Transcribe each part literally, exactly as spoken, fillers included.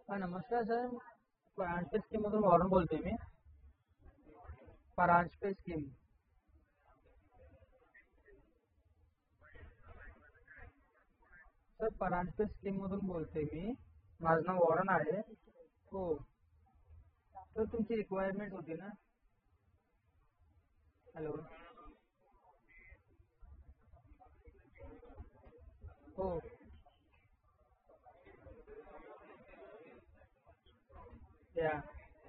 हा नमस्कार सर. परांजपे स्कीममधून वरून बोलतोय मी. परांजपे स्कीम. सर परांजपे स्कीममधून बोलतोय मी. माझं नाव वॉरन आहे. हो. तर तुमची रिक्वायरमेंट होती ना. हॅलो. हो. Yeah.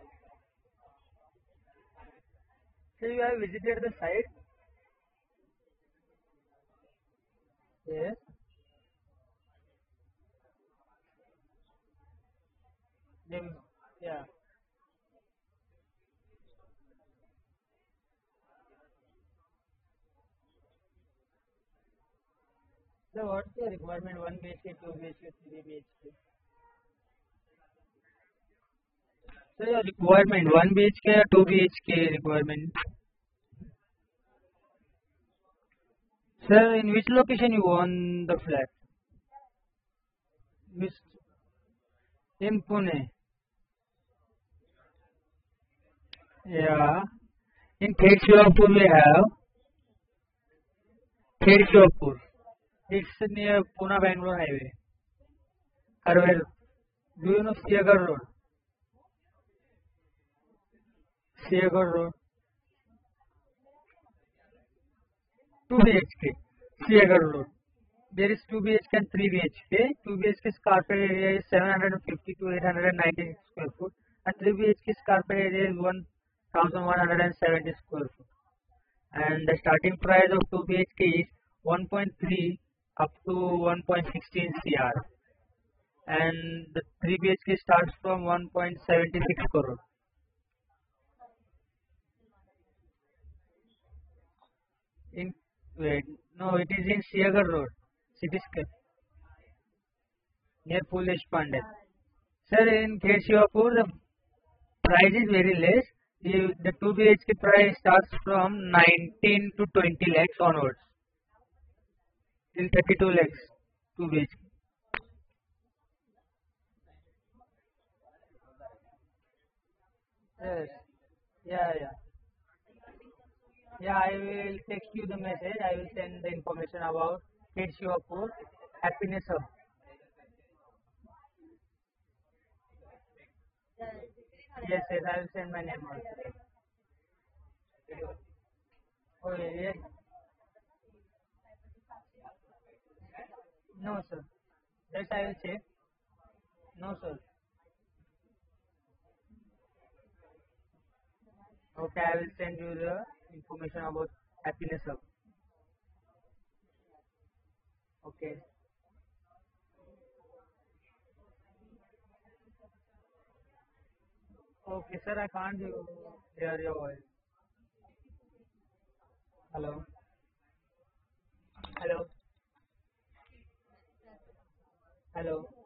So you have visited the site? Yes. Then, yeah. So what's your requirement? one B H K, two B H K, three B H K? So your requirement one B H K or two B H K requirement? Sir, in which location you want the flat? Which in Pune? Yeah. In Khetshwapur we have Khetshwapur. It's near Pune Bangalore highway. Harwell. Do you know Siagar Road? Siagar Road. two B H K. Siagar Road. There is two B H K and three B H K. two B H K's carpet area is seven hundred fifty to eight hundred ninety square foot, and three B H K's carpet area is one thousand one hundred seventy square foot. And the starting price of two B H K is one point three up to one point one six crore, and the three B H K starts from one point seven six crore. In wait, no, it is in Siagar Road, City Square, near Polish Pandit. Sir, in Keshwapur, the price is very less. The, the two B H K price starts from nineteen to twenty lakhs onwards till thirty-two lakhs. two B H K. Yes. Yeah, yeah. Yeah, I will text you the message. I will send the information about Keshwapur Happiness Hub. Yes, yes, I will send my name also. Oh, yes. No, sir. That I will check. No, sir. Okay, I will send you the information about Happiness Hub. Okay. Okay, sir, I can't hear hear your voice. Hello. Hello. Hello.